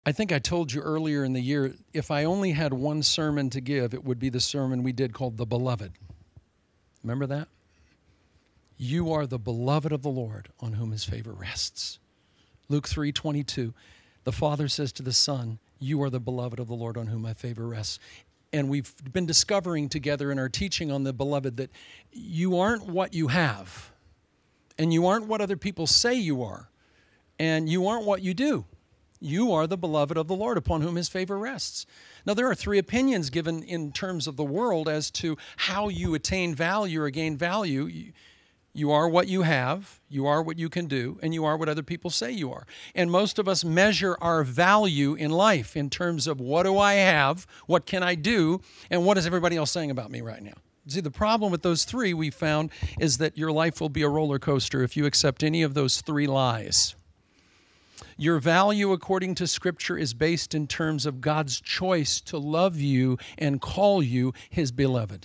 I think I told you earlier in the year, if I only had one sermon to give, it would be the sermon we did called The Beloved. Remember that? You are the beloved of the Lord, on whom his favor rests. Luke 3:22, the Father says to the Son, you are the beloved of the Lord, on whom my favor rests. And we've been discovering together in our teaching on the beloved that you aren't what you have, and you aren't what other people say you are, and you aren't what you do. You are the beloved of the Lord, upon whom his favor rests. Now, there are three opinions given in terms of the world as to how you attain value or gain value. You are what you have, you are what you can do, and you are what other people say you are. And most of us measure our value in life in terms of what do I have, what can I do, and what is everybody else saying about me right now. See, the problem with those three we found is that your life will be a roller coaster if you accept any of those three lies. Your value, according to Scripture, is based in terms of God's choice to love you and call you his beloved.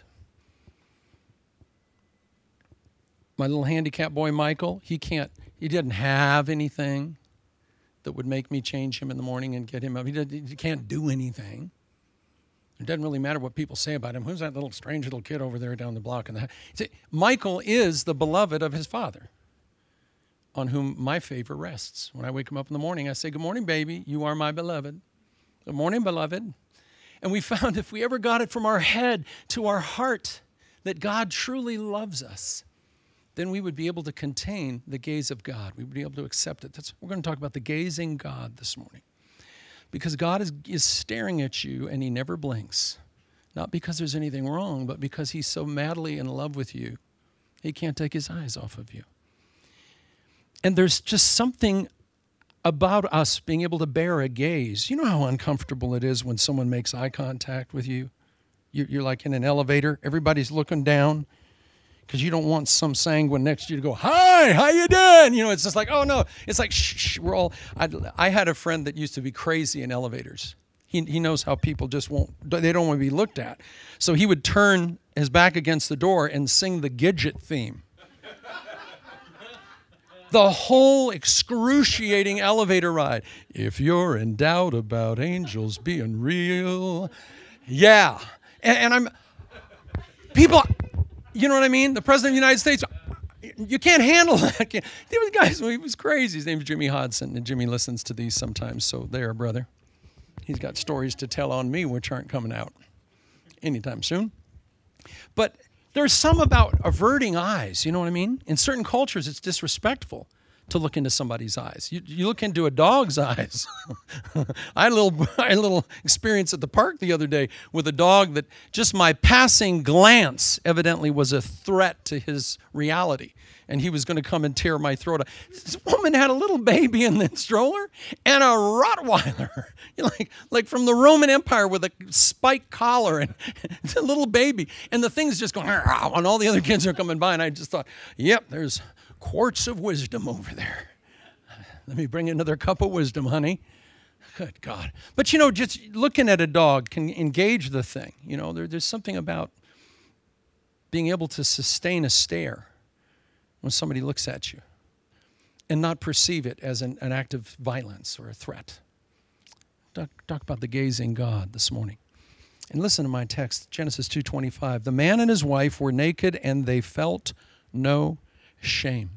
My little handicapped boy, Michael, he doesn't have anything that would make me change him in the morning and get him up. He can't do anything. It doesn't really matter what people say about him. Who's that little strange little kid over there down the block? See, Michael is the beloved of his father, on whom my favor rests. When I wake him up in the morning, I say, good morning, baby. You are my beloved. Good morning, beloved. And we found if we ever got it from our head to our heart that God truly loves us, then we would be able to contain the gaze of God. We would be able to accept it. We're going to talk about the gazing God this morning. Because God is staring at you and he never blinks. Not because there's anything wrong, but because he's so madly in love with you, he can't take his eyes off of you. And there's just something about us being able to bear a gaze. You know how uncomfortable it is when someone makes eye contact with you? You're like in an elevator. Everybody's looking down because you don't want some sanguine next to you to go, hi, how you doing? You know, it's just like, oh, no. It's like, shh, we're all. I had a friend that used to be crazy in elevators. He knows how people just they don't want to be looked at. So he would turn his back against the door and sing the Gidget theme. The whole excruciating elevator ride. If you're in doubt about angels being real. Yeah. And people, you know what I mean? The President of the United States, you can't handle that. There was guys, he was crazy. His name's Jimmy Hodson, and Jimmy listens to these sometimes. So there, brother. He's got stories to tell on me which aren't coming out anytime soon. But there's some about averting eyes, you know what I mean? In certain cultures, it's disrespectful to look into somebody's eyes. You look into a dog's eyes. I had a little experience at the park the other day with a dog that just my passing glance evidently was a threat to his reality. And he was going to come and tear my throat out. This woman had a little baby in the stroller and a Rottweiler, like from the Roman Empire with a spiked collar and a little baby. And the thing's just going, and all the other kids are coming by. And I just thought, yep, there's quarts of wisdom over there. Let me bring another cup of wisdom, honey. Good God. But, just looking at a dog can engage the thing. There's something about being able to sustain a stare when somebody looks at you and not perceive it as an act of violence or a threat. Talk about the gazing God this morning. And listen to my text, Genesis 2:25. The man and his wife were naked and they felt no shame.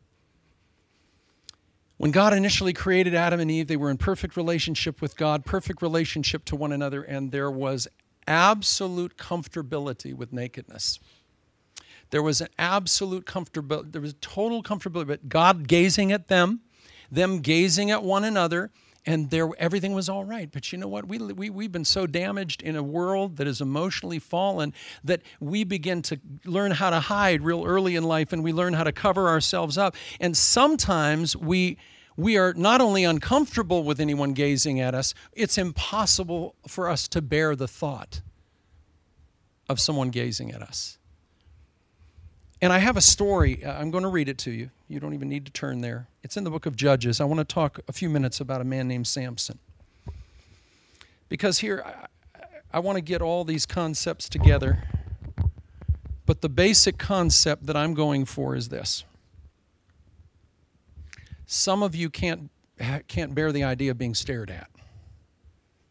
When God initially created Adam and Eve, they were in perfect relationship with God, perfect relationship to one another, and there was absolute comfortability with nakedness. There was an absolute comfortability. There was total comfortability. But God gazing at them gazing at one another, and everything was all right. But you know what? We've been so damaged in a world that is emotionally fallen that we begin to learn how to hide real early in life, and we learn how to cover ourselves up. And sometimes we are not only uncomfortable with anyone gazing at us, it's impossible for us to bear the thought of someone gazing at us. And I have a story. I'm going to read it to you. You don't even need to turn there. It's in the book of Judges. I want to talk a few minutes about a man named Samson. Because here, I want to get all these concepts together. But the basic concept that I'm going for is this. Some of you can't bear the idea of being stared at.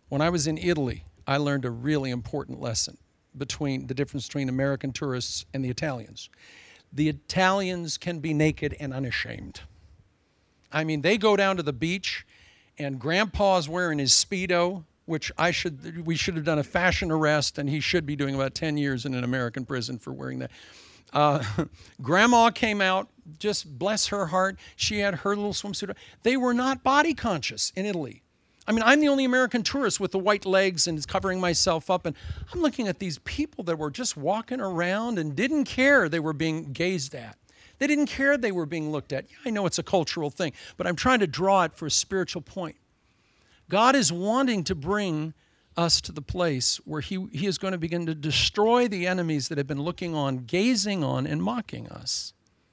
When I was in Italy, I learned a really important lesson between the difference between American tourists and the Italians. The Italians can be naked and unashamed. I mean, they go down to the beach and Grandpa's wearing his Speedo, which we should have done a fashion arrest, and he should be doing about 10 years in an American prison for wearing that. Grandma came out, just bless her heart. She had her little swimsuit. They were not body conscious in Italy. I mean, I'm the only American tourist with the white legs and covering myself up. And I'm looking at these people that were just walking around and didn't care they were being gazed at. They didn't care they were being looked at. Yeah, I know it's a cultural thing, but I'm trying to draw it for a spiritual point. God is wanting to bring us to the place where he is going to begin to destroy the enemies that have been looking on, gazing on, and mocking us.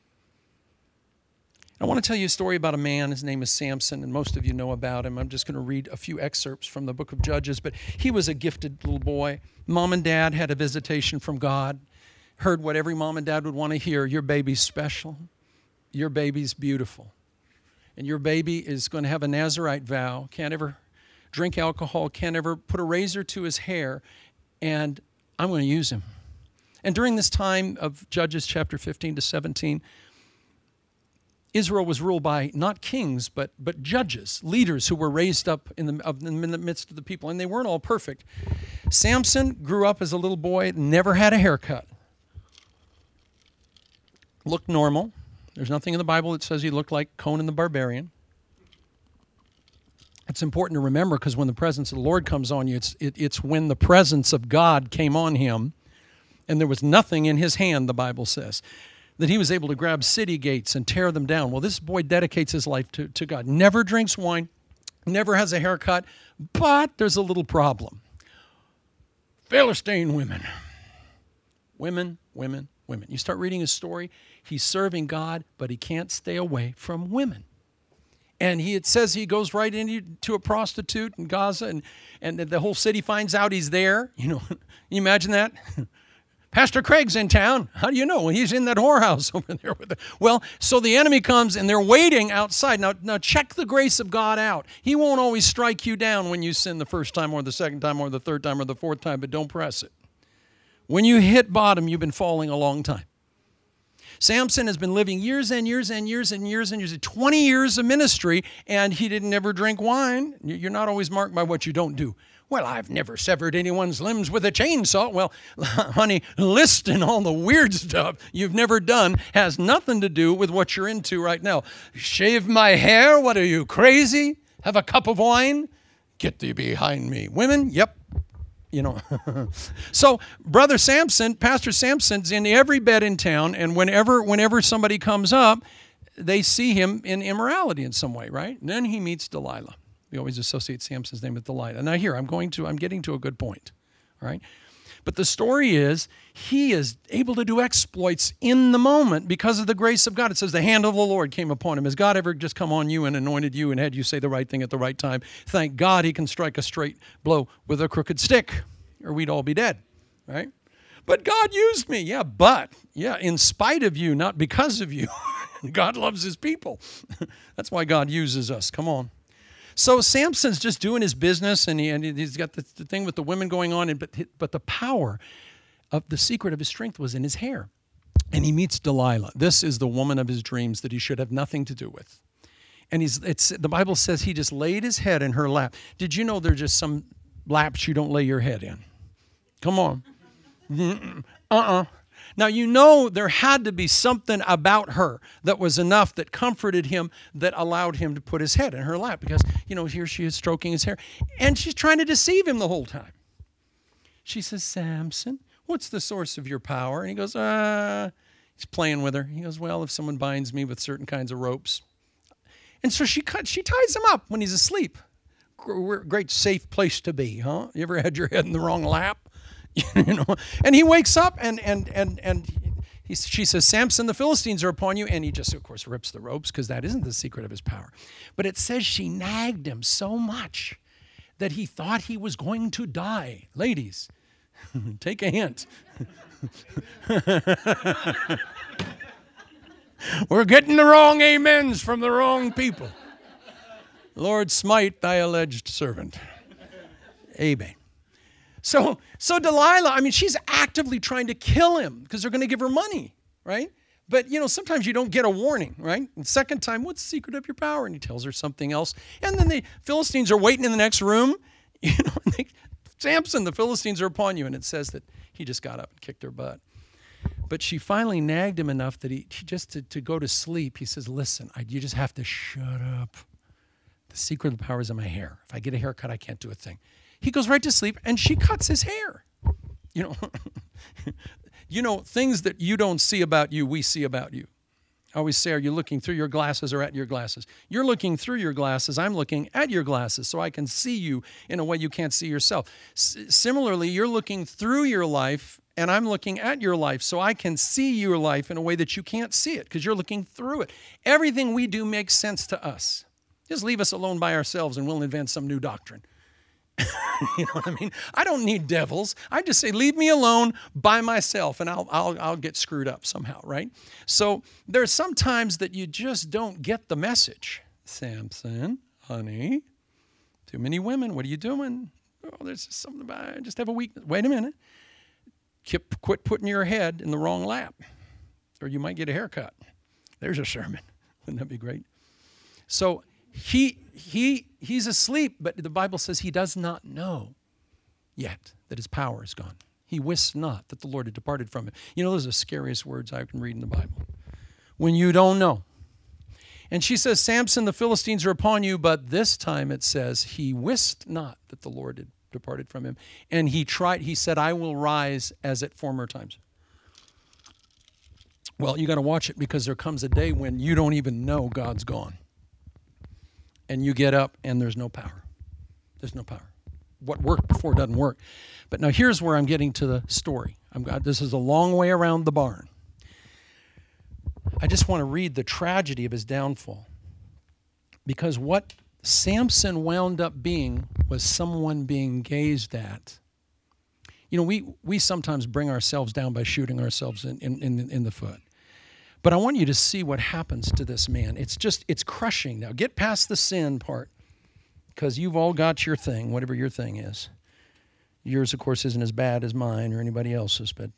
I want to tell you a story about a man. His name is Samson, and most of you know about him. I'm just going to read a few excerpts from the book of Judges, but he was a gifted little boy. Mom and dad had a visitation from God, heard what every mom and dad would want to hear. Your baby's special. Your baby's beautiful. And your baby is going to have a Nazirite vow, can't ever drink alcohol, can't ever put a razor to his hair, and I'm going to use him. And during this time of Judges chapter 15 to 17, Israel was ruled by not kings, but judges, leaders who were raised up in the midst of the people, and they weren't all perfect. Samson grew up as a little boy, never had a haircut. Looked normal. There's nothing in the Bible that says he looked like Conan the Barbarian. It's important to remember because when the presence of the Lord comes on you, it's when the presence of God came on him, and there was nothing in his hand, the Bible says, that he was able to grab city gates and tear them down. Well, this boy dedicates his life to God. Never drinks wine, never has a haircut, but there's a little problem. Philistine women. Women. You start reading his story, he's serving God, but he can't stay away from women. And it says he goes right into a prostitute in Gaza, and the whole city finds out he's there. You imagine that? Pastor Craig's in town. How do you know? Well, he's in that whorehouse over there. Well, so the enemy comes, and they're waiting outside. Now check the grace of God out. He won't always strike you down when you sin the first time or the second time or the third time or the fourth time, but don't press it. When you hit bottom, you've been falling a long time. Samson has been living years and years and years and years and years, 20 years of ministry, and he didn't ever drink wine. You're not always marked by what you don't do. Well, I've never severed anyone's limbs with a chainsaw. Well, honey, listing all the weird stuff you've never done has nothing to do with what you're into right now. Shave my hair? What are you, crazy? Have a cup of wine? Get thee behind me. Women? Yep. So Brother Samson, Pastor Samson's in every bed in town, and whenever somebody comes up, they see him in immorality in some way, right? And then he meets Delilah. We always associate Samson's name with Delilah. Now here, I'm getting to a good point, all right? But the story is, he is able to do exploits in the moment because of the grace of God. It says the hand of the Lord came upon him. Has God ever just come on you and anointed you and had you say the right thing at the right time? Thank God he can strike a straight blow with a crooked stick, or we'd all be dead, right? But God used me. Yeah, in spite of you, not because of you. God loves his people. That's why God uses us. Come on. So Samson's just doing his business, and he's got the thing with the women going on, but the power of the secret of his strength was in his hair. And he meets Delilah. This is the woman of his dreams that he should have nothing to do with. And the Bible says he just laid his head in her lap. Did you know there's just some laps you don't lay your head in? Come on. Now, there had to be something about her that was enough that comforted him, that allowed him to put his head in her lap, because, here she is stroking his hair, and she's trying to deceive him the whole time. She says, Samson, what's the source of your power? And he goes, he's playing with her. He goes, well, if someone binds me with certain kinds of ropes. And so she ties him up when he's asleep. Great safe place to be, huh? You ever had your head in the wrong lap? And he wakes up and she says, Samson, the Philistines are upon you. And he just, of course, rips the ropes, because that isn't the secret of his power. But it says she nagged him so much that he thought he was going to die. Ladies, take a hint. We're getting the wrong amens from the wrong people. Lord, smite thy alleged servant. Amen. So Delilah, I mean, she's actively trying to kill him because they're going to give her money, right? But, sometimes you don't get a warning, right? And second time, what's the secret of your power? And he tells her something else. And then the Philistines are waiting in the next room. Samson, the Philistines are upon you. And it says that he just got up and kicked her butt. But she finally nagged him enough that he just to go to sleep, he says, listen, you just have to shut up. The secret of the power is in my hair. If I get a haircut, I can't do a thing. He goes right to sleep, and she cuts his hair. Things that you don't see about you, we see about you. I always say, are you looking through your glasses or at your glasses? You're looking through your glasses. I'm looking at your glasses so I can see you in a way you can't see yourself. Similarly, you're looking through your life, and I'm looking at your life so I can see your life in a way that you can't see it because you're looking through it. Everything we do makes sense to us. Just leave us alone by ourselves, and we'll invent some new doctrine. You know what I mean? I don't need devils. I just say, leave me alone by myself, and I'll get screwed up somehow, right? So there's some times that you just don't get the message. Samson, honey, too many women. What are you doing? Oh, there's something about it. I just have a weakness. Wait a minute. Quit putting your head in the wrong lap, or you might get a haircut. There's a sermon. Wouldn't that be great? So he's asleep, but the Bible says he does not know yet that his power is gone. He wist not that the Lord had departed from him. Those are the scariest words I can read in the Bible. When you don't know. And she says, Samson, the Philistines are upon you, but this time it says he wist not that the Lord had departed from him. And he said, I will rise as at former times. Well, you got to watch it because there comes a day when you don't even know God's gone. And you get up and there's no power. There's no power. What worked before doesn't work. But now here's where I'm getting to the story. This is a long way around the barn. I just want to read the tragedy of his downfall. Because what Samson wound up being was someone being gazed at. We sometimes bring ourselves down by shooting ourselves in the foot. But I want you to see what happens to this man. It's crushing. Now, get past the sin part because you've all got your thing, whatever your thing is. Yours, of course, isn't as bad as mine or anybody else's. But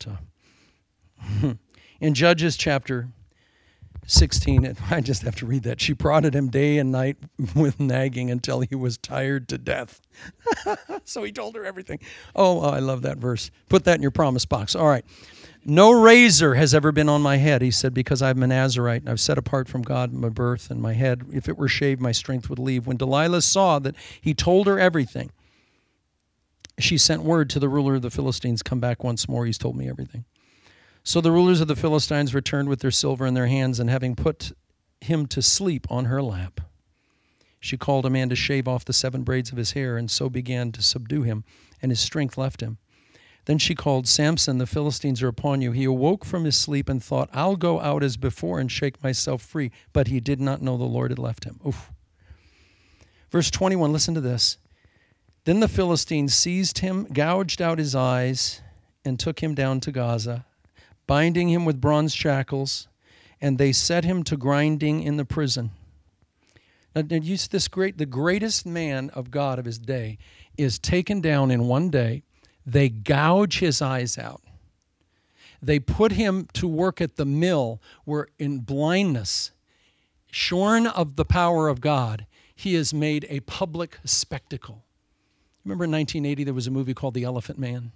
in Judges chapter 16, I just have to read that. She prodded him day and night with nagging until he was tired to death. So he told her everything. Oh, I love that verse. Put that in your promise box. All right. No razor has ever been on my head, he said, because I'm a Nazarite, and I've set apart from God my birth and my head. If it were shaved, my strength would leave. When Delilah saw that he told her everything, she sent word to the ruler of the Philistines, come back once more, he's told me everything. So the rulers of the Philistines returned with their silver in their hands, and having put him to sleep on her lap, she called a man to shave off the 7 braids of his hair, and so began to subdue him, and his strength left him. Then she called, Samson, the Philistines are upon you. He awoke from his sleep and thought, I'll go out as before and shake myself free. But he did not know the Lord had left him. Oof. Verse 21, listen to this. Then the Philistines seized him, gouged out his eyes, and took him down to Gaza, binding him with bronze shackles, and they set him to grinding in the prison. Now, the greatest man of God of his day is taken down in one day. They gouge his eyes out. They put him to work at the mill where in blindness, shorn of the power of God, he is made a public spectacle. Remember in 1980 there was a movie called The Elephant Man?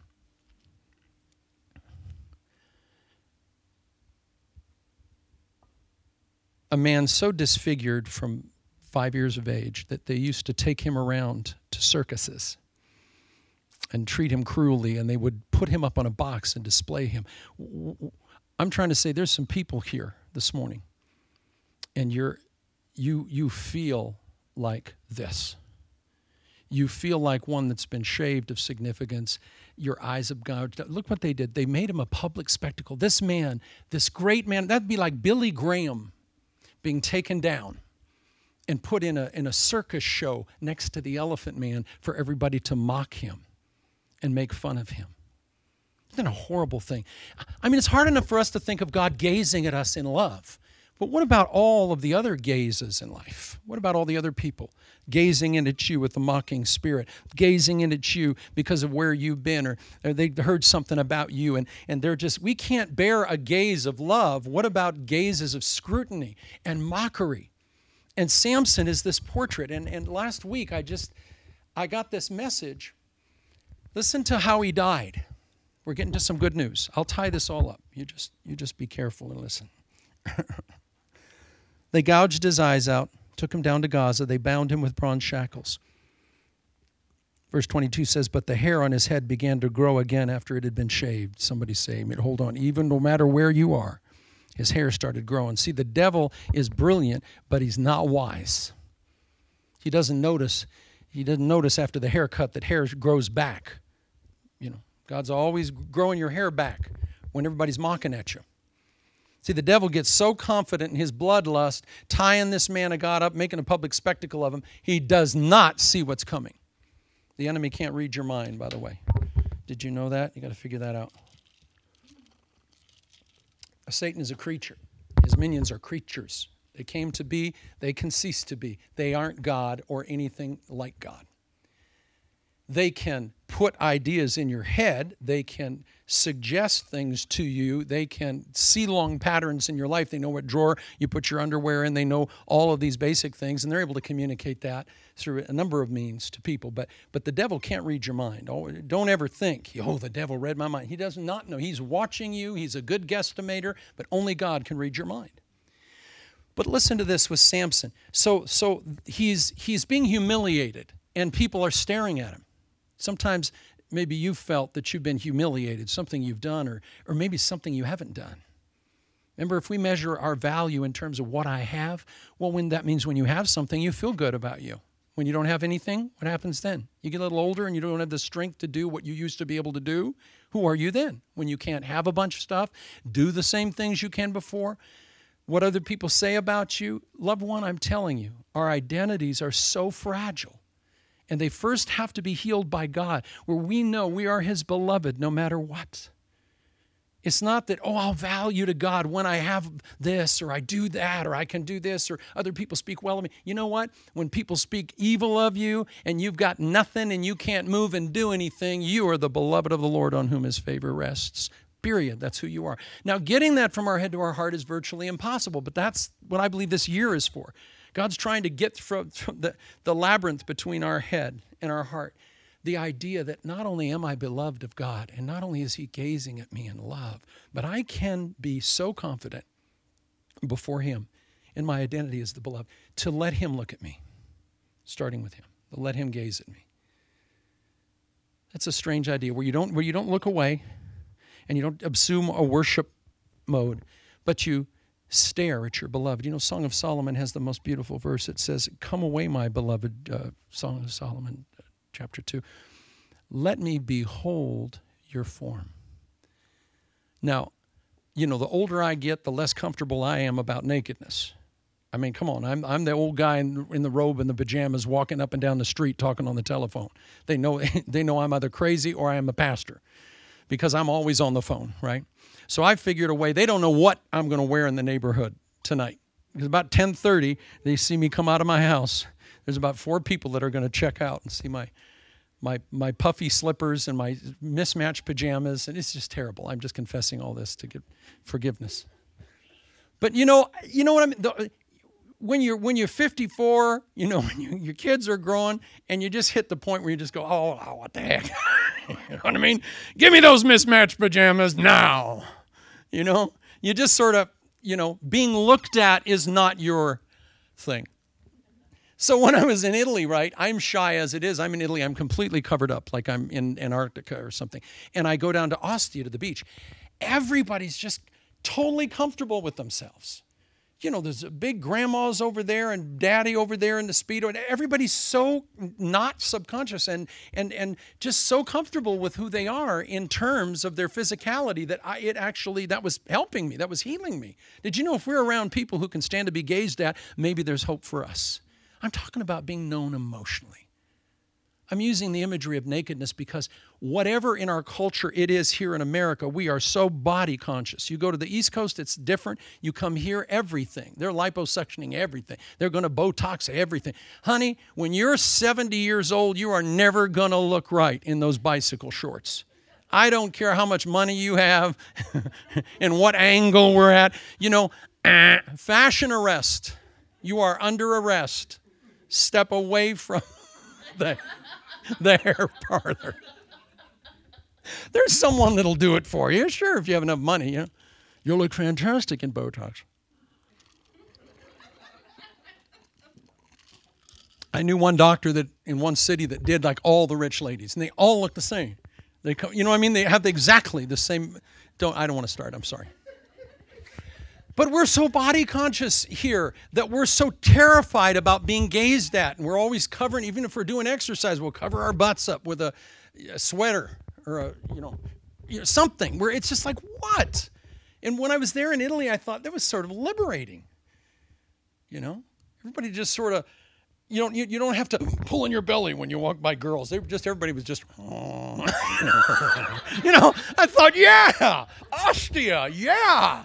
A man so disfigured from 5 years of age that they used to take him around to circuses and treat him cruelly, and they would put him up on a box and display him. I'm trying to say there's some people here this morning, and you feel like this. You feel like one that's been shaved of significance. Your eyes have gouged out. Look what they did. They made him a public spectacle. This man, this great man, that'd be like Billy Graham being taken down and put in a circus show next to the Elephant Man for everybody to mock him and make fun of him. Isn't that a horrible thing? I mean, it's hard enough for us to think of God gazing at us in love. But what about all of the other gazes in life? What about all the other people gazing in at you with a mocking spirit, gazing in at you because of where you've been, or they heard something about you, and they're just, we can't bear a gaze of love. What about gazes of scrutiny and mockery? And Samson is this portrait. And last week I got this message. Listen to how he died. We're getting to some good news. I'll tie this all up. You just be careful and listen. They gouged his eyes out, took him down to Gaza. They bound him with bronze shackles. Verse 22 says, but the hair on his head began to grow again after it had been shaved. Somebody say, hold on, even no matter where you are, his hair started growing. See, the devil is brilliant, but he's not wise. He doesn't notice after the haircut that hair grows back. God's always growing your hair back when everybody's mocking at you. See, the devil gets so confident in his bloodlust, tying this man of God up, making a public spectacle of him, he does not see what's coming. The enemy can't read your mind, by the way. Did you know that? You got to figure that out. Satan is a creature. His minions are creatures. They came to be, they can cease to be. They aren't God or anything like God. They can put ideas in your head. They can suggest things to you. They can see long patterns in your life. They know what drawer you put your underwear in. They know all of these basic things, and they're able to communicate that through a number of means to people. But the devil can't read your mind. Don't ever think, the devil read my mind. He does not know. He's watching you. He's a good guesstimator, but only God can read your mind. But listen to this with Samson. So he's being humiliated, and people are staring at him. Sometimes maybe you've felt that you've been humiliated, something you've done, or maybe something you haven't done. Remember, if we measure our value in terms of what I have, well, that means when you have something, you feel good about you. When you don't have anything, what happens then? You get a little older and you don't have the strength to do what you used to be able to do. Who are you then? When you can't have a bunch of stuff, do the same things you can before, what other people say about you. Loved one, I'm telling you, our identities are so fragile. And they first have to be healed by God, where we know we are his beloved no matter what. It's not that, I'll value to God when I have this, or I do that, or I can do this, or other people speak well of me. You know what? When people speak evil of you and you've got nothing and you can't move and do anything, you are the beloved of the Lord on whom his favor rests. Period. That's who you are. Now, getting that from our head to our heart is virtually impossible, but that's what I believe this year is for. God's trying to get from the labyrinth between our head and our heart, the idea that not only am I beloved of God, and not only is he gazing at me in love, but I can be so confident before him in my identity as the beloved, to let him look at me, starting with him, to let him gaze at me. That's a strange idea where you don't look away and you don't assume a worship mode, but you stare at your beloved. Song of Solomon has the most beautiful verse. It says, come away, my beloved, Song of Solomon, chapter 2. Let me behold your form. Now, the older I get, the less comfortable I am about nakedness. I mean, come on, I'm the old guy in the robe and the pajamas walking up and down the street talking on the telephone. They know I'm either crazy or I am a pastor because I'm always on the phone, right? So I figured a way. They don't know what I'm going to wear in the neighborhood tonight. Because about 10:30, they see me come out of my house. There's about 4 people that are going to check out and see my puffy slippers and my mismatched pajamas, and it's just terrible. I'm just confessing all this to get forgiveness. But you know what I mean? When you're 54, when your kids are growing, and you just hit the point where you just go, oh, what the heck? You know what I mean? Give me those mismatched pajamas now. You just sort of, being looked at is not your thing. So when I was in Italy, right, I'm shy as it is. I'm in Italy. I'm completely covered up like I'm in Antarctica or something. And I go down to Ostia to the beach. Everybody's just totally comfortable with themselves. There's big grandmas over there and daddy over there in the Speedo. And everybody's so not subconscious and just so comfortable with who they are in terms of their physicality that was helping me. That was healing me. Did you know if we're around people who can stand to be gazed at, maybe there's hope for us? I'm talking about being known emotionally. I'm using the imagery of nakedness because whatever in our culture it is here in America, we are so body conscious. You go to the East Coast, it's different. You come here, everything. They're liposuctioning everything. They're going to Botox everything. Honey, when you're 70 years old, you are never going to look right in those bicycle shorts. I don't care how much money you have and what angle we're at. Fashion arrest. You are under arrest. Step away from the hair parlor. There's someone that'll do it for you. Sure, if you have enough money, you'll look fantastic in Botox. I knew one doctor that in one city that did like all the rich ladies, and they all look the same. They come, you know what I mean? They have exactly the same. I don't want to start. I'm sorry. But we're so body conscious here that we're so terrified about being gazed at. And we're always covering, even if we're doing exercise, we'll cover our butts up with a sweater or something where it's just like, what? And when I was there in Italy, I thought that was sort of liberating. Everybody just sort of, you don't have to pull in your belly when you walk by girls. Everybody was just, I thought, yeah, Ostia, yeah.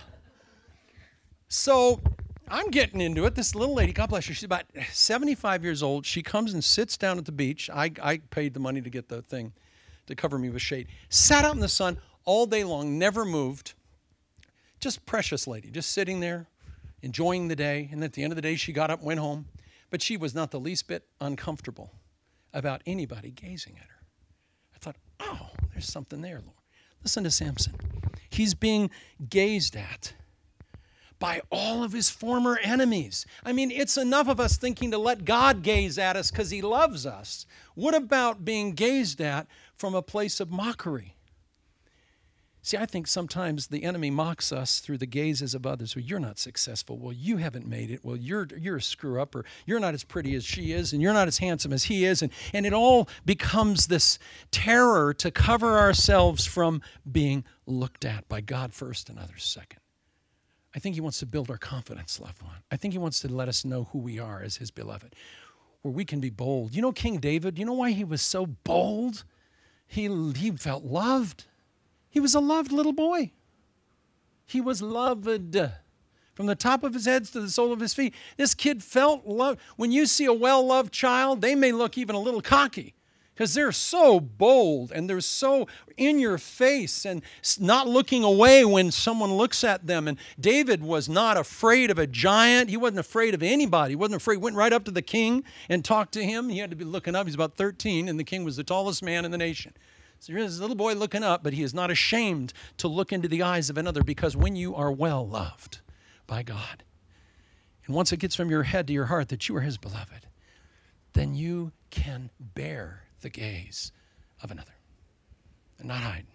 So I'm getting into it. This little lady, God bless her, she's about 75 years old. She comes and sits down at the beach. I paid the money to get the thing to cover me with shade. Sat out in the sun all day long, never moved. Just precious lady, just sitting there, enjoying the day. And at the end of the day, she got up and went home. But she was not the least bit uncomfortable about anybody gazing at her. I thought, oh, there's something there, Lord. Listen to Samson. He's being gazed at by all of his former enemies. I mean, it's enough of us thinking to let God gaze at us because he loves us. What about being gazed at from a place of mockery? See, I think sometimes the enemy mocks us through the gazes of others. Well, you're not successful. Well, you haven't made it. Well, you're a screw-up, or you're not as pretty as she is, and you're not as handsome as he is. And it all becomes this terror to cover ourselves from being looked at by God first and others second. I think he wants to build our confidence, loved one. I think he wants to let us know who we are as his beloved, where we can be bold. King David, why he was so bold? He felt loved. He was a loved little boy. He was loved from the top of his head to the sole of his feet. This kid felt loved. When you see a well-loved child, they may look even a little cocky because they're so bold and they're so in your face and not looking away when someone looks at them. And David was not afraid of a giant. He wasn't afraid of anybody. He wasn't afraid. He went right up to the king and talked to him. He had to be looking up. He's about 13, and the king was the tallest man in the nation. So here's this little boy looking up, but he is not ashamed to look into the eyes of another, because when you are well loved by God, and once it gets from your head to your heart that you are his beloved, then you can bear the gaze of another and not hide.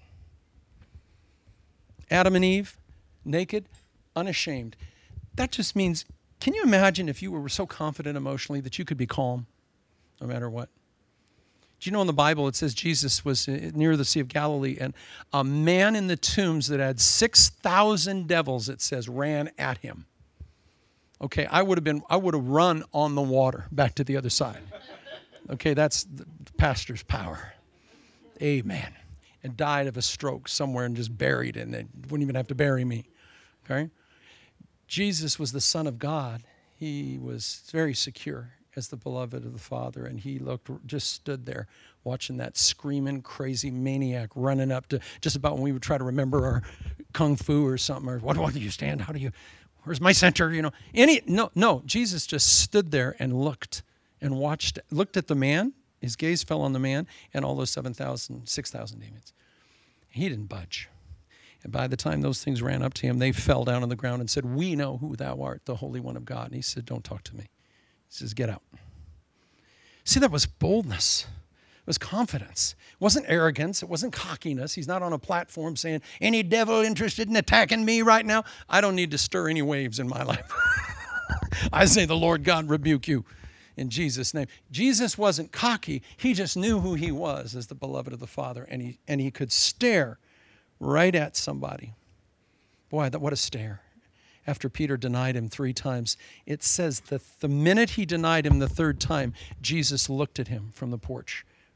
Adam and Eve, naked, unashamed. That just means, can you imagine if you were so confident emotionally that you could be calm no matter what? Do you know in the Bible it says Jesus was near the Sea of Galilee, and a man in the tombs that had 6,000 devils, it says, ran at him. Okay, I would have run on the water back to the other side. Okay, that's the pastor's power. Amen. And died of a stroke somewhere and just buried, and they wouldn't even have to bury me. Okay? Jesus was the Son of God. He was very secure as the beloved of the Father, and he just stood there watching that screaming, crazy maniac running up to just about when we would try to remember our kung fu or something, or what do you stand? Where's my center? No, Jesus just stood there and looked and looked at the man. His gaze fell on the man and all those 6,000 demons. He didn't budge. And by the time those things ran up to him, they fell down on the ground and said, "We know who thou art, the Holy One of God." And he said, "Don't talk to me." He says, "Get out." See, that was boldness. It was confidence. It wasn't arrogance. It wasn't cockiness. He's not on a platform saying, "Any devil interested in attacking me right now? I don't need to stir any waves in my life." I say, "The Lord God rebuke you in Jesus' name." Jesus wasn't cocky. He just knew who he was as the beloved of the Father, and he could stare right at somebody. Boy, what a stare. After Peter denied him 3 times, it says that the minute he denied him the 3rd time, Jesus looked at him from the porch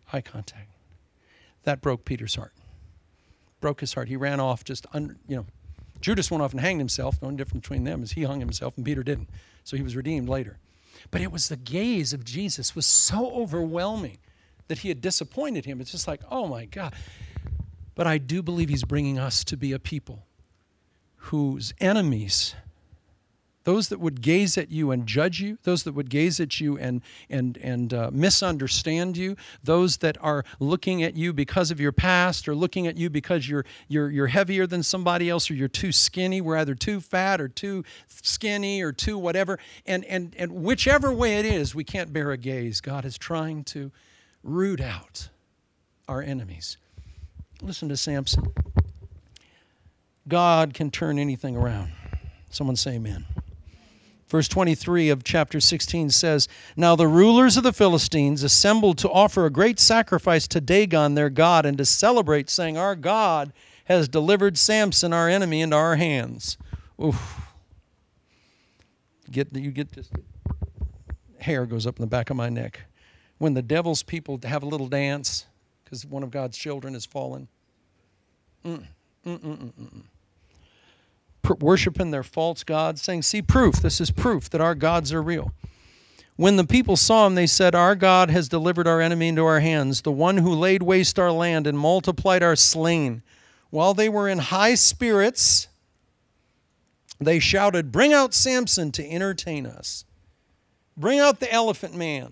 Eye contact. That broke Peter's heart. Broke his heart. He ran off Judas went off and hanged himself. The only difference between them is he hung himself and Peter didn't. So he was redeemed later. But it was the gaze of Jesus was so overwhelming that he had disappointed him. It's just like, oh my God. But I do believe he's bringing us to be a people whose enemies, those that would gaze at you and judge you, those that would gaze at you and misunderstand you, those that are looking at you because of your past or looking at you because you're heavier than somebody else or you're too skinny. We're either too fat or too skinny or too whatever. And whichever way it is, we can't bear a gaze. God is trying to root out our enemies. Listen to Samson. God can turn anything around. Someone say amen. Verse 23 of chapter 16 says, Now the rulers of the Philistines assembled to offer a great sacrifice to Dagon their god and to celebrate, saying, Our God has delivered Samson, our enemy, into our hands. Oof. You get this hair goes up in the back of my neck. When the devil's people have a little dance because one of God's children has fallen. Worshiping their false gods, saying, See, proof, this is proof that our gods are real. When the people saw him, they said, Our God has delivered our enemy into our hands, the one who laid waste our land and multiplied our slain. While they were in high spirits, they shouted, Bring out Samson to entertain us. Bring out the elephant man.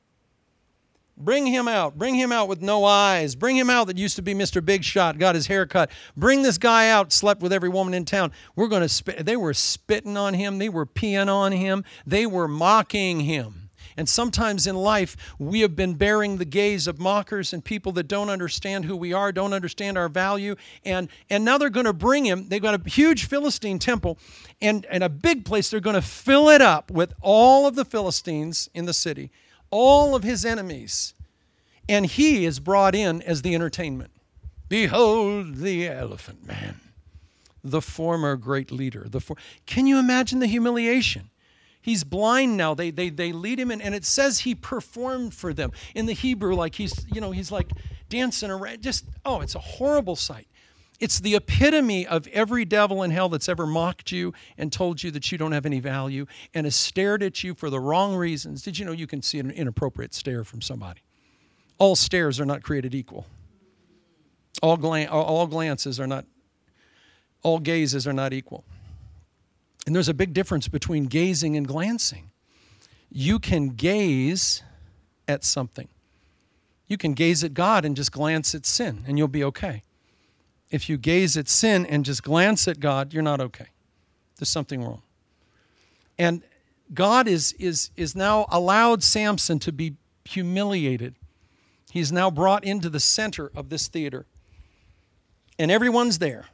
Bring him out. Bring him out with no eyes. Bring him out that used to be Mr. Big Shot, got his hair cut. Bring this guy out, slept with every woman in town. We're going to spit. They were spitting on him. They were peeing on him. They were mocking him. And sometimes in life, we have been bearing the gaze of mockers and people that don't understand who we are, don't understand our value. And now they're going to bring him. They've got a huge Philistine temple and a big place. They're going to fill it up with all of the Philistines in the city, all of his enemies, and he is brought in as the entertainment. Behold the elephant man, the former great leader. Can you imagine the humiliation? He's blind now. They lead him in, and it says he performed for them. In the Hebrew, like he's like dancing around. It's a horrible sight. It's the epitome of every devil in hell that's ever mocked you and told you that you don't have any value and has stared at you for the wrong reasons. Did you know you can see an inappropriate stare from somebody? All stares are not created equal. All glances are not, all gazes are not equal. And there's a big difference between gazing and glancing. You can gaze at something. You can gaze at God and just glance at sin, and you'll be okay. If you gaze at sin and just glance at God, you're not okay. There's something wrong. And God is now allowed Samson to be humiliated. He's now brought into the center of this theater. And everyone's there.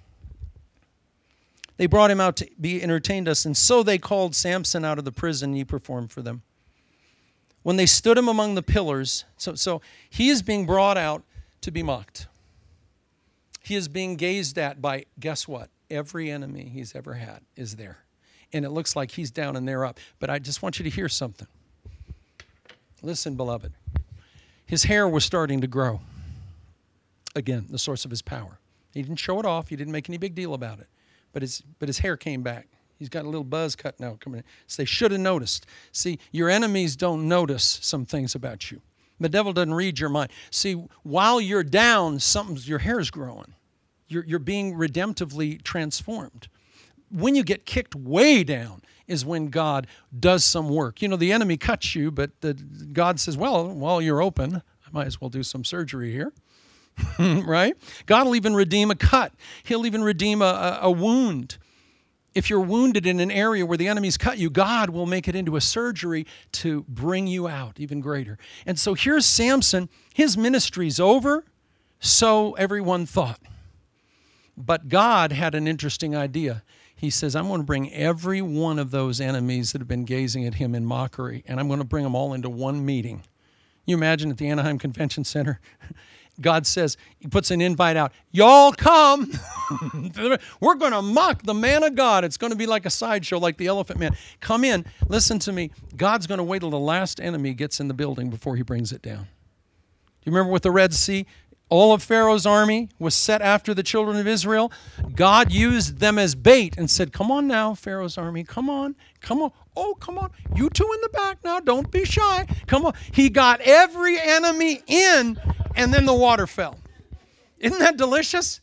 They brought him out to be entertained us, and so they called Samson out of the prison, and he performed for them. When they stood him among the pillars, so he is being brought out to be mocked. He is being gazed at by, guess what? Every enemy he's ever had is there. And it looks like he's down and they're up. But I just want you to hear something. Listen, beloved. His hair was starting to grow. Again, the source of his power. He didn't show it off. He didn't make any big deal about it. But his hair came back. He's got a little buzz cut now coming in. So they should have noticed. See, your enemies don't notice some things about you. The devil doesn't read your mind. See, while you're down, your hair's growing. You're being redemptively transformed. When you get kicked way down is when God does some work. You know, the enemy cuts you, but God says, well, while you're open, I might as well do some surgery here. Right? God will even redeem a cut. He'll even redeem a wound. If you're wounded in an area where the enemy's cut you, God will make it into a surgery to bring you out even greater. And so here's Samson. His ministry's over, so everyone thought. But God had an interesting idea. He says, I'm going to bring every one of those enemies that have been gazing at him in mockery, and I'm going to bring them all into one meeting. You imagine at the Anaheim Convention Center, God says, he puts an invite out. Y'all come. We're going to mock the man of God. It's going to be like a sideshow, like the Elephant Man. Come in. Listen to me. God's going to wait till the last enemy gets in the building before he brings it down. you remember with the Red Sea? All of Pharaoh's army was set after the children of Israel. God used them as bait and said, come on now, Pharaoh's army, come on, come on. Oh, come on. You two in the back now, don't be shy. Come on. He got every enemy in, and then the water fell. Isn't that delicious?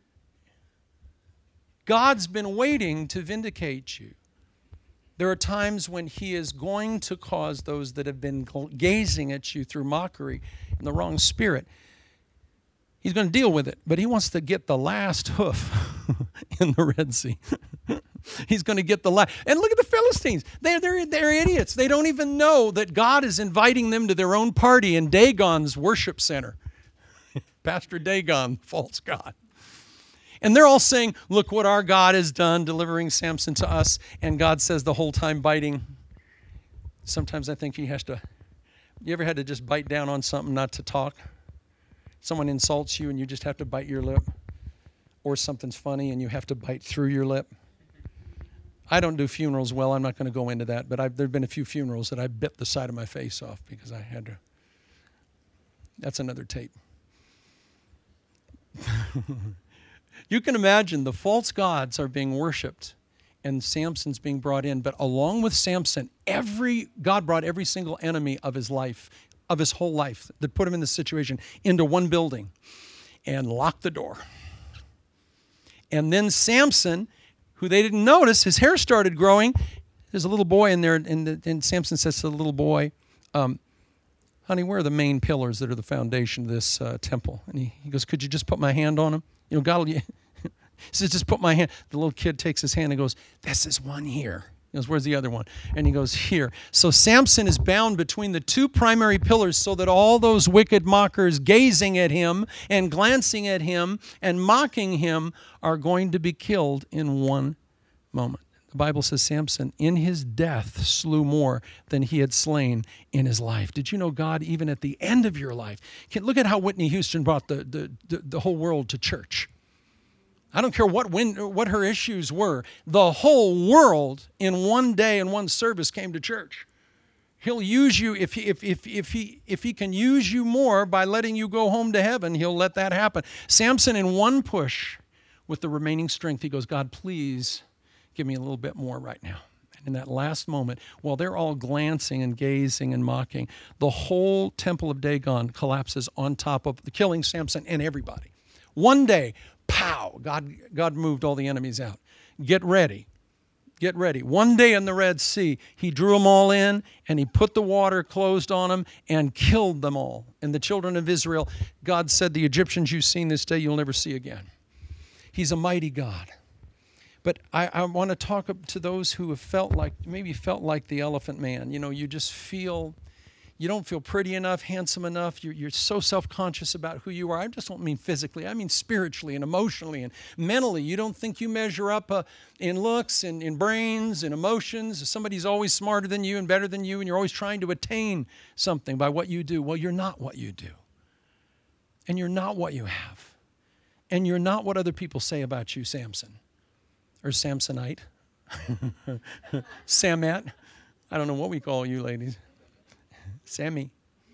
God's been waiting to vindicate you. There are times when he is going to cause those that have been gazing at you through mockery in the wrong spirit. He's going to deal with it, but he wants to get the last hoof in the Red Sea. He's going to get the last. And look at the Philistines. They're idiots. They don't even know that God is inviting them to their own party in Dagon's worship center. Pastor Dagon, false god. And they're all saying, look what our God has done, delivering Samson to us. And God says the whole time biting. Sometimes I think he has to. You ever had to just bite down on something not to talk? Someone insults you and you just have to bite your lip. Or something's funny and you have to bite through your lip. I don't do funerals well. I'm not going to go into that. But there have been a few funerals that I bit the side of my face off because I had to. That's another tape. You can imagine the false gods are being worshipped and Samson's being brought in. But along with Samson, God brought every single enemy of his life, of his whole life, that put him in this situation, into one building and locked the door. And then Samson, who they didn't notice, his hair started growing. There's a little boy in there, and Samson says to the little boy, honey, where are the main pillars that are the foundation of this temple? And he goes, could you just put my hand on them? You know, God will, he says, just put my hand. The little kid takes his hand and goes, this is one here. He goes, where's the other one? And he goes, here. So Samson is bound between the two primary pillars so that all those wicked mockers gazing at him and glancing at him and mocking him are going to be killed in one moment. The Bible says Samson, in his death, slew more than he had slain in his life. Did you know God, even at the end of your life, look at how Whitney Houston brought the whole world to church. I don't care what her issues were. The whole world in one day in one service came to church. He'll use you if he can use you more by letting you go home to heaven. He'll let that happen. Samson, in one push, with the remaining strength, he goes, God, please give me a little bit more right now. And in that last moment, while they're all glancing and gazing and mocking, the whole temple of Dagon collapses on top of the killing Samson and everybody. One day, pow, God moved all the enemies out. Get ready. Get ready. One day in the Red Sea, he drew them all in, and he put the water closed on them and killed them all. And the children of Israel, God said, the Egyptians you've seen this day, you'll never see again. He's a mighty God. But I want to talk to those who have felt like the elephant man. You know, you just feel, you don't feel pretty enough, handsome enough. You're so self-conscious about who you are. I just don't mean physically. I mean spiritually and emotionally and mentally. You don't think you measure up in looks and in brains and emotions. Somebody's always smarter than you and better than you, and you're always trying to attain something by what you do. Well, you're not what you do. And you're not what you have. And you're not what other people say about you, Samson. Or Samsonite. Samet. I don't know what we call you ladies. Sammy.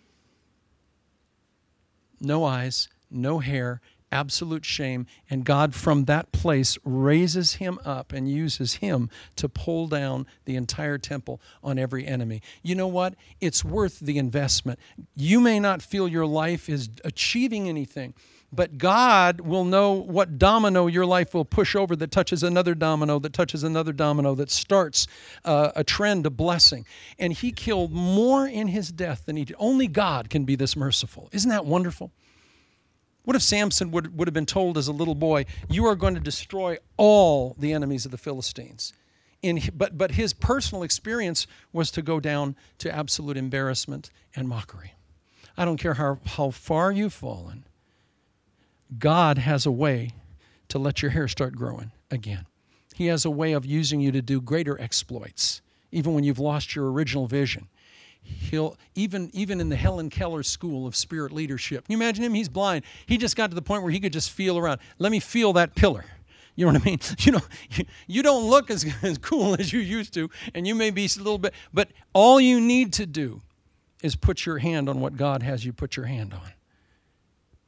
No eyes, no hair, absolute shame. And God from that place raises him up and uses him to pull down the entire temple on every enemy. You know what? It's worth the investment. You may not feel your life is achieving anything, but God will know what domino your life will push over that touches another domino, that touches another domino, that starts a trend of blessing. And he killed more in his death than he did. Only God can be this merciful. Isn't that wonderful? What if Samson would have been told as a little boy, you are going to destroy all the enemies of the Philistines? But his personal experience was to go down to absolute embarrassment and mockery. I don't care how far you've fallen. God has a way to let your hair start growing again. He has a way of using you to do greater exploits, even when you've lost your original vision. He'll even in the Helen Keller School of Spirit Leadership. Can you imagine him? He's blind. He just got to the point where he could just feel around. Let me feel that pillar. You know what I mean? You know, you don't look as cool as you used to, and you may be a little bit, but all you need to do is put your hand on what God has you put your hand on.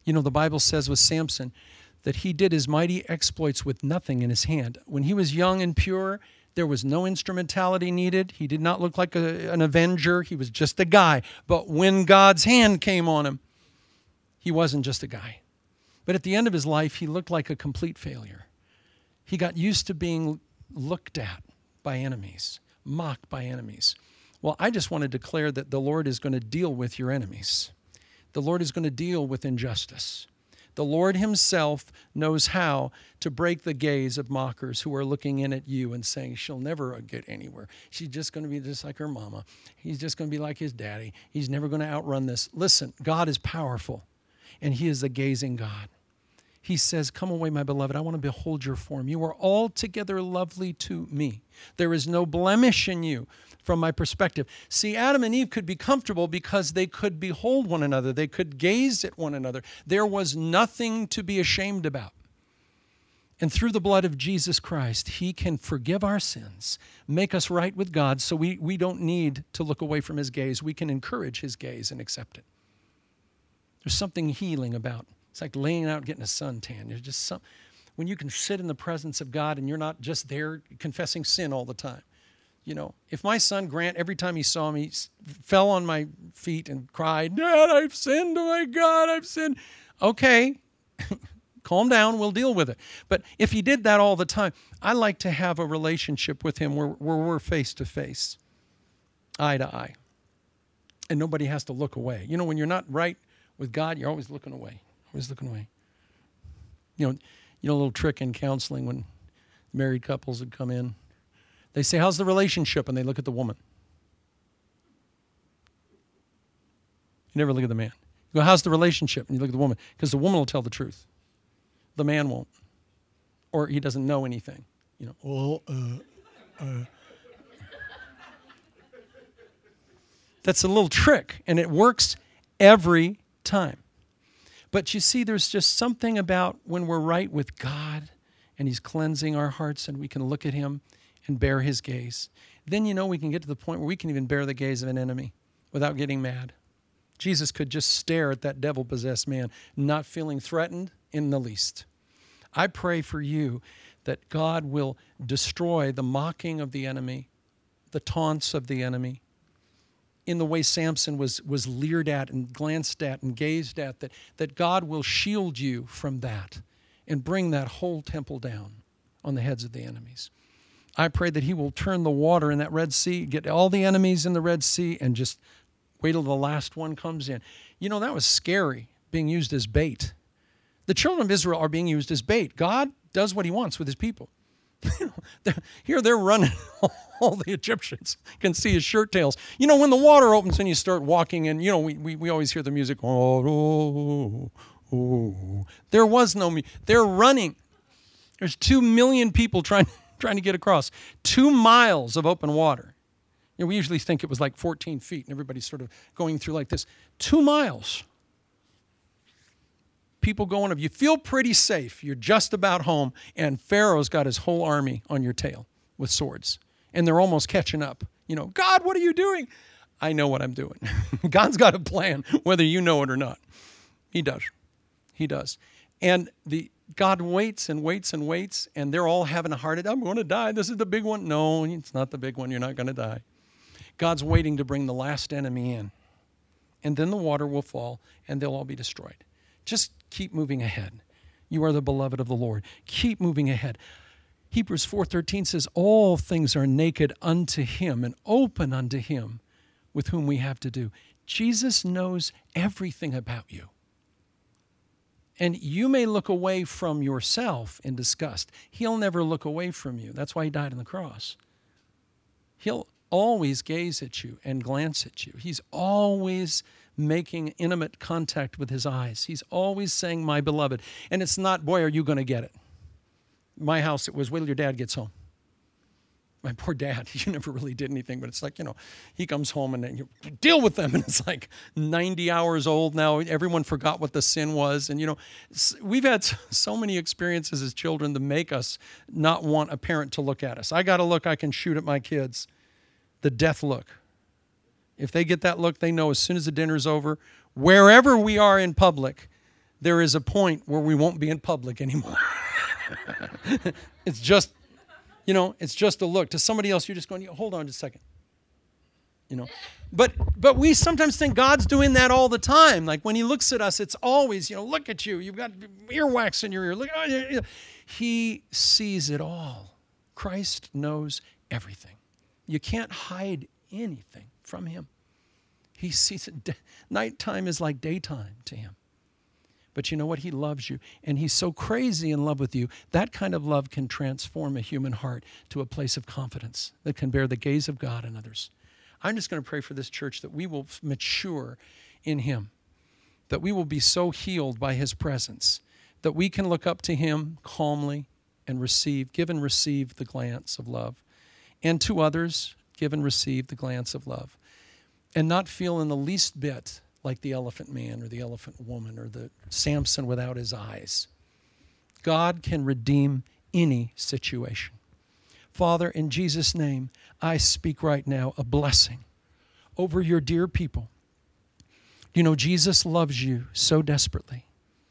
You know, the Bible says with Samson that he did his mighty exploits with nothing in his hand. When he was young and pure, there was no instrumentality needed. He did not look like an avenger. He was just a guy. But when God's hand came on him, he wasn't just a guy. But at the end of his life, he looked like a complete failure. He got used to being looked at by enemies, mocked by enemies. Well, I just want to declare that the Lord is going to deal with your enemies. The Lord is going to deal with injustice. The Lord himself knows how to break the gaze of mockers who are looking in at you and saying, she'll never get anywhere. She's just going to be just like her mama. He's just going to be like his daddy. He's never going to outrun this. Listen, God is powerful, and he is a gazing God. He says, come away, my beloved. I want to behold your form. You are altogether lovely to me. There is no blemish in you from my perspective. See, Adam and Eve could be comfortable because they could behold one another. They could gaze at one another. There was nothing to be ashamed about. And through the blood of Jesus Christ, he can forgive our sins, make us right with God, so we don't need to look away from his gaze. We can encourage his gaze and accept it. There's something healing about. It's like laying out, getting a suntan. There's just when you can sit in the presence of God and you're not just there confessing sin all the time. You know, if my son Grant, every time he saw me, fell on my feet and cried, Dad, I've sinned, oh my God, I've sinned. Okay, calm down, we'll deal with it. But if he did that all the time, I like to have a relationship with him where we're face to face, eye to eye. And nobody has to look away. You know, when you're not right with God, you're always looking away. Always looking away. You know, a little trick in counseling when married couples would come in. They say, how's the relationship? And they look at the woman. You never look at the man. You go, how's the relationship? And you look at the woman. Because the woman will tell the truth. The man won't. Or he doesn't know anything. You know, That's a little trick, and it works every time. But you see, there's just something about when we're right with God and he's cleansing our hearts and we can look at him and bear his gaze. Then, you know, we can get to the point where we can even bear the gaze of an enemy without getting mad. Jesus could just stare at that devil-possessed man, not feeling threatened in the least. I pray for you that God will destroy the mocking of the enemy, the taunts of the enemy, in the way Samson was leered at and glanced at and gazed at, that God will shield you from that and bring that whole temple down on the heads of the enemies. I pray that he will turn the water in that Red Sea, get all the enemies in the Red Sea, and just wait till the last one comes in. You know, that was scary, being used as bait. The children of Israel are being used as bait. God does what he wants with his people. Here they're running. All the Egyptians can see his shirt tails. You know, when the water opens and you start walking, and, you know, we always hear the music. Oh, oh, oh. There was no music. They're running. There's 2 million people trying to get across. 2 miles of open water. You know, we usually think it was like 14 feet, and everybody's sort of going through like this. 2 miles. People going, if you feel pretty safe, you're just about home, and Pharaoh's got his whole army on your tail with swords. And they're almost catching up. You know, God, what are you doing? I know what I'm doing. God's got a plan, whether you know it or not. He does. He does. And God waits and waits and waits, and they're all having a heart attack. I'm going to die. This is the big one. No, it's not the big one. You're not going to die. God's waiting to bring the last enemy in. And then the water will fall, and they'll all be destroyed. Just keep moving ahead. You are the beloved of the Lord. Keep moving ahead. Hebrews 4:13 says, all things are naked unto him and open unto him with whom we have to do. Jesus knows everything about you. And you may look away from yourself in disgust. He'll never look away from you. That's why he died on the cross. He'll always gaze at you and glance at you. He's always making intimate contact with his eyes. He's always saying, my beloved. And it's not, boy, are you going to get it. My house, it was, wait till your dad gets home. My poor dad, he never really did anything, but it's like, you know, he comes home and then you deal with them, and it's like 90 hours old now. Everyone forgot what the sin was. And, you know, we've had so many experiences as children to make us not want a parent to look at us. I got a look I can shoot at my kids, the death look. If they get that look, they know as soon as the dinner's over, wherever we are in public, there is a point where we won't be in public anymore. It's just, it's just a look. To somebody else, you're just going, hold on just a second. But we sometimes think God's doing that all the time. Like when he looks at us, it's always, look at you. You've got earwax in your ear. Look, he sees it all. Christ knows everything. You can't hide anything from him. He sees it. Nighttime is like daytime to him. But you know what? He loves you. And he's so crazy in love with you. That kind of love can transform a human heart to a place of confidence that can bear the gaze of God and others. I'm just going to pray for this church that we will mature in him, that we will be so healed by his presence, that we can look up to him calmly and give and receive the glance of love. And to others, give and receive the glance of love. And not feel in the least bit like the elephant man or the elephant woman or the Samson without his eyes. God can redeem any situation. Father, in Jesus' name, I speak right now a blessing over your dear people. Jesus loves you so desperately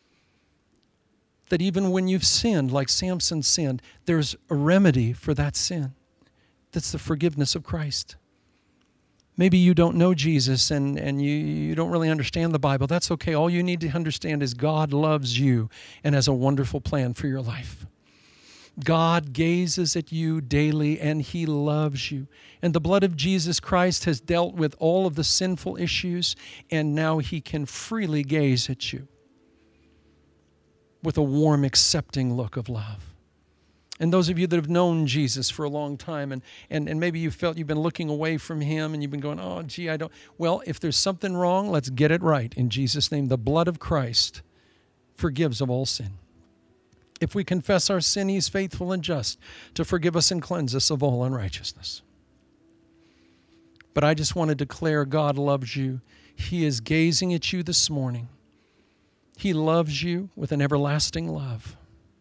that even when you've sinned, like Samson sinned, there's a remedy for that sin. That's the forgiveness of Christ. Maybe you don't know Jesus and you don't really understand the Bible. That's okay. All you need to understand is God loves you and has a wonderful plan for your life. God gazes at you daily and he loves you. And the blood of Jesus Christ has dealt with all of the sinful issues, and now he can freely gaze at you with a warm, accepting look of love. And those of you that have known Jesus for a long time and maybe you felt you've been looking away from him and you've been going, oh, gee, I don't. Well, if there's something wrong, let's get it right. In Jesus' name, the blood of Christ forgives of all sin. If we confess our sin, he's faithful and just to forgive us and cleanse us of all unrighteousness. But I just want to declare God loves you. He is gazing at you this morning. He loves you with an everlasting love.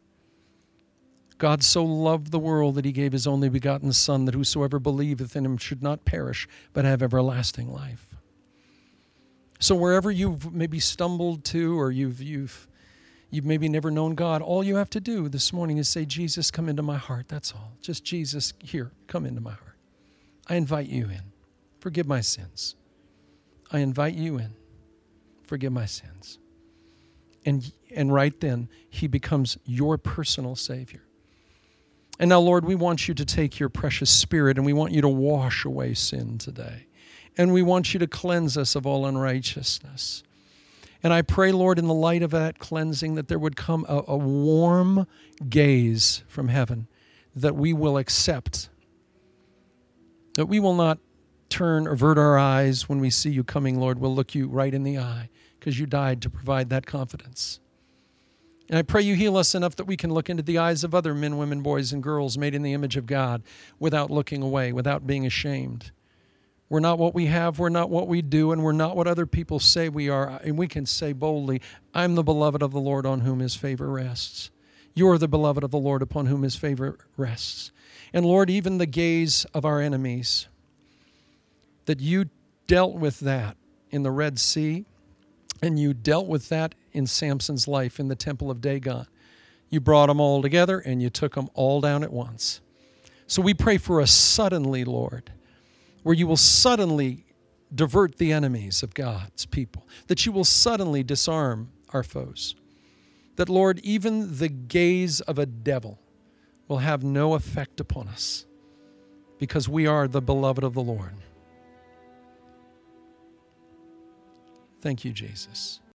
God so loved the world that he gave his only begotten Son, that whosoever believeth in him should not perish, but have everlasting life. So wherever you've maybe stumbled to, or you've maybe never known God, all you have to do this morning is say, Jesus, come into my heart. That's all. Just Jesus, here, come into my heart. I invite you in. Forgive my sins. I invite you in. Forgive my sins. And right then, he becomes your personal Savior. And now, Lord, we want you to take your precious Spirit and we want you to wash away sin today. And we want you to cleanse us of all unrighteousness. And I pray, Lord, in the light of that cleansing, that there would come a warm gaze from heaven that we will accept, that we will not avert our eyes when we see you coming, Lord. We'll look you right in the eye because you died to provide that confidence. And I pray you heal us enough that we can look into the eyes of other men, women, boys, and girls made in the image of God without looking away, without being ashamed. We're not what we have, we're not what we do, and we're not what other people say we are. And we can say boldly, I'm the beloved of the Lord on whom his favor rests. You're the beloved of the Lord upon whom his favor rests. And Lord, even the gaze of our enemies, that you dealt with that in the Red Sea, and you dealt with that in Samson's life in the temple of Dagon. You brought them all together and you took them all down at once. So we pray for a suddenly, Lord, where you will suddenly divert the enemies of God's people, that you will suddenly disarm our foes, that, Lord, even the gaze of a devil will have no effect upon us because we are the beloved of the Lord. Thank you, Jesus.